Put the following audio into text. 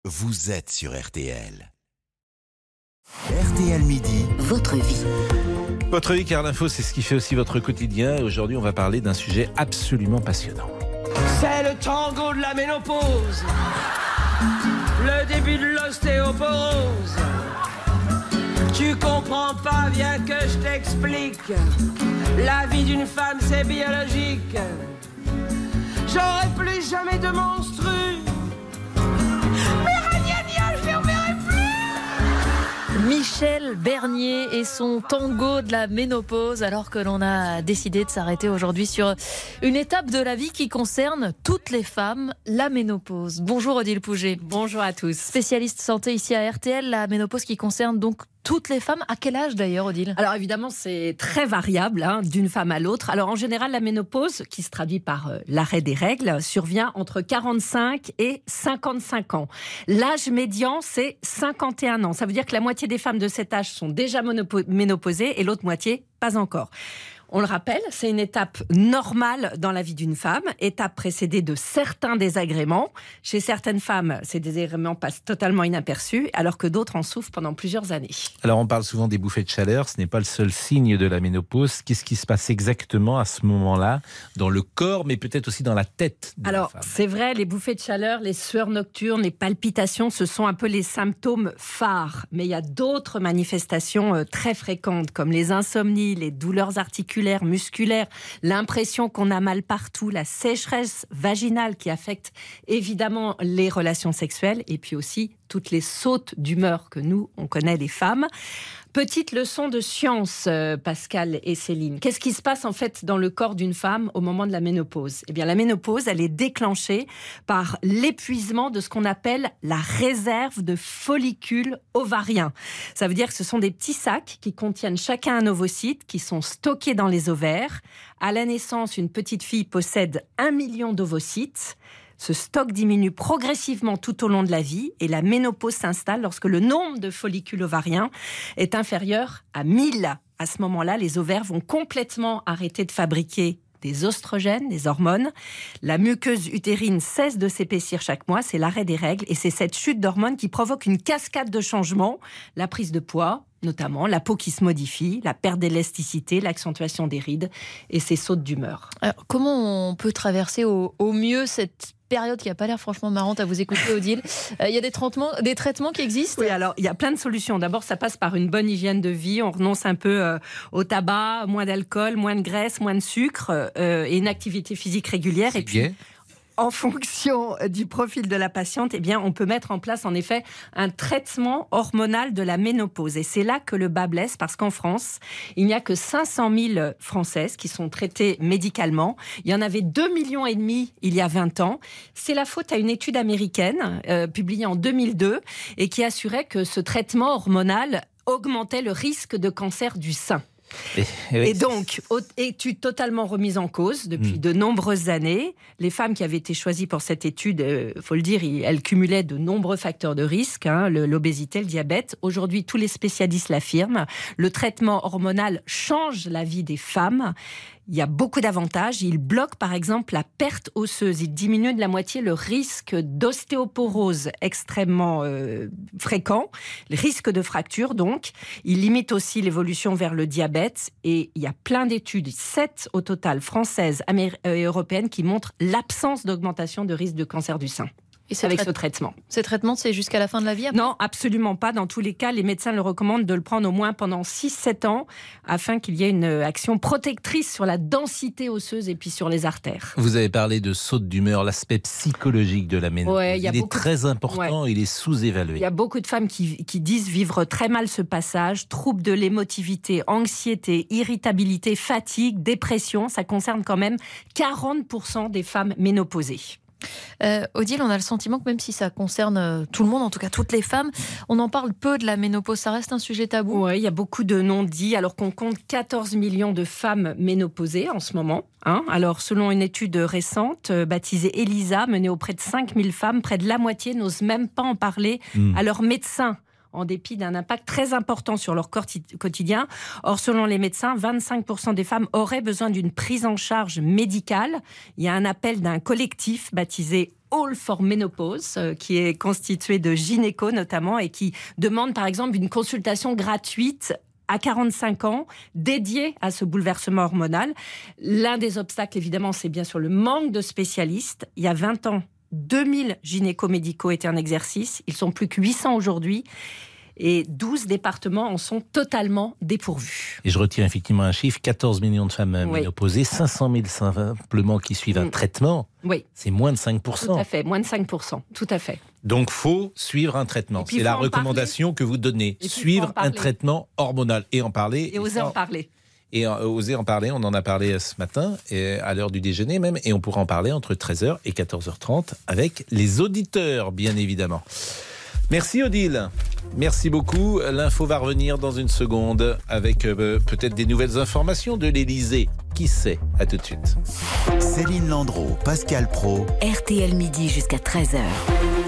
vous êtes sur RTL. RTL Midi, votre vie. Votre vie, car l'info, c'est ce qui fait aussi votre quotidien. Et aujourd'hui, on va parler d'un sujet absolument passionnant. C'est le tango de la ménopause, le début de l'ostéoporose. Tu comprends pas, viens que je t'explique. La vie d'une femme, c'est biologique. J'aurai plus jamais de menstrues. Mais ragnagna, je les reverrai plus. Michel Bernier et son tango de la ménopause, alors que l'on a décidé de s'arrêter aujourd'hui sur une étape de la vie qui concerne toutes les femmes, la ménopause. Bonjour Odile Pouget. Bonjour à tous. Spécialiste santé ici à RTL, la ménopause qui concerne donc toutes les femmes. À quel âge d'ailleurs, Odile ? Alors évidemment, c'est très variable d'une femme à l'autre. Alors en général, la ménopause, qui se traduit par l'arrêt des règles, survient entre 45 et 55 ans. L'âge médian, c'est 51 ans. Ça veut dire que la moitié des femmes de cet âge sont déjà ménopausées et l'autre moitié, pas encore. On le rappelle, c'est une étape normale dans la vie d'une femme, étape précédée de certains désagréments. Chez certaines femmes, ces désagréments passent totalement inaperçus, alors que d'autres en souffrent pendant plusieurs années. Alors, on parle souvent des bouffées de chaleur. Ce n'est pas le seul signe de la ménopause. Qu'est-ce qui se passe exactement à ce moment-là, dans le corps, mais peut-être aussi dans la tête de la femme ? C'est vrai, les bouffées de chaleur, les sueurs nocturnes, les palpitations, ce sont un peu les symptômes phares. Mais il y a d'autres manifestations très fréquentes, comme les insomnies, les douleurs articulaires, musculaire, l'impression qu'on a mal partout, la sécheresse vaginale qui affecte évidemment les relations sexuelles et puis aussi toutes les sautes d'humeur que nous, on connaît les femmes. Petite leçon de science, Pascal et Céline. Qu'est-ce qui se passe en fait dans le corps d'une femme au moment de la ménopause ? Eh bien, la ménopause, elle est déclenchée par l'épuisement de ce qu'on appelle la réserve de follicules ovariens. Ça veut dire que ce sont des petits sacs qui contiennent chacun un ovocyte qui sont stockés dans les ovaires. À la naissance, une petite fille possède 1 million d'ovocytes. Ce stock diminue progressivement tout au long de la vie et la ménopause s'installe lorsque le nombre de follicules ovariens est inférieur à 1000. À ce moment-là, les ovaires vont complètement arrêter de fabriquer des oestrogènes, des hormones. La muqueuse utérine cesse de s'épaissir chaque mois, c'est l'arrêt des règles et c'est cette chute d'hormones qui provoque une cascade de changements, la prise de poids, notamment la peau qui se modifie, la perte d'élasticité, l'accentuation des rides et ces sautes d'humeur. Alors, comment on peut traverser au mieux cette période qui n'a pas l'air franchement marrante à vous écouter, Odile? Il y a des traitements qui existent? Oui, alors il y a plein de solutions. D'abord, ça passe par une bonne hygiène de vie. On renonce un peu au tabac, moins d'alcool, moins de graisse, moins de sucre et une activité physique régulière. C'est et puis, bien. en fonction du profil de la patiente, eh bien, on peut mettre en place en effet un traitement hormonal de la ménopause. Et c'est là que le bas blesse, parce qu'en France, il n'y a que 500 000 Françaises qui sont traitées médicalement. Il y en avait 2,5 millions il y a 20 ans. C'est la faute à une étude américaine publiée en 2002 et qui assurait que ce traitement hormonal augmentait le risque de cancer du sein. Et donc, étude totalement remise en cause depuis de nombreuses années. Les femmes qui avaient été choisies pour cette étude, faut le dire, elles cumulaient de nombreux facteurs de risque, l'obésité, le diabète. Aujourd'hui, tous les spécialistes l'affirment. Le traitement hormonal change la vie des femmes. Il y a beaucoup d'avantages. Il bloque par exemple la perte osseuse. Il diminue de la moitié le risque d'ostéoporose extrêmement fréquent, le risque de fracture donc. Il limite aussi l'évolution vers le diabète et il y a plein d'études, 7 au total, françaises et européennes, qui montrent l'absence d'augmentation de risque de cancer du sein. Et avec ce traitement. Ce traitement, c'est jusqu'à la fin de la vie après ? Non, absolument pas. Dans tous les cas, les médecins le recommandent de le prendre au moins pendant 6-7 ans afin qu'il y ait une action protectrice sur la densité osseuse et puis sur les artères. Vous avez parlé de saute d'humeur, l'aspect psychologique de la ménopause. Ouais, il est très important, il est sous-évalué. Il y a beaucoup de femmes qui disent vivre très mal ce passage, troubles de l'émotivité, anxiété, irritabilité, fatigue, dépression. Ça concerne quand même 40% des femmes ménopausées. Odile, on a le sentiment que même si ça concerne tout le monde, en tout cas toutes les femmes, on en parle peu de la ménopause, ça reste un sujet tabou. Oui, il y a beaucoup de non-dits, alors qu'on compte 14 millions de femmes ménopausées en ce moment. Alors, selon une étude récente, baptisée ELISA, menée auprès de 5000 femmes, près de la moitié n'osent même pas en parler à leur médecin. en dépit d'un impact très important sur leur corps quotidien. Or, selon les médecins, 25% des femmes auraient besoin d'une prise en charge médicale. Il y a un appel d'un collectif baptisé All for Menopause, qui est constitué de gynécos notamment, et qui demande par exemple une consultation gratuite à 45 ans, dédiée à ce bouleversement hormonal. L'un des obstacles, évidemment, c'est bien sûr le manque de spécialistes. Il y a 20 ans, 2000 gynéco-médicaux étaient en exercice. Ils sont plus que 800 aujourd'hui. Et 12 départements en sont totalement dépourvus. Et je retiens effectivement un chiffre, 14 millions de femmes ménopausées, 500 000 simplement qui suivent un traitement. Oui. C'est moins de 5%. Tout à fait, moins de 5%, tout à fait. Donc, faut suivre un traitement. C'est la recommandation que vous donnez. Suivre un traitement hormonal et en parler. Et oser en parler. Et oser en parler, on en a parlé ce matin, et à l'heure du déjeuner même, et on pourra en parler entre 13h et 14h30 avec les auditeurs, bien évidemment. Merci Odile, merci beaucoup. L'info va revenir dans une seconde avec peut-être des nouvelles informations de l'Élysée. Qui sait? À tout de suite. Céline Landreau, Pascal Praud. RTL midi jusqu'à 13h.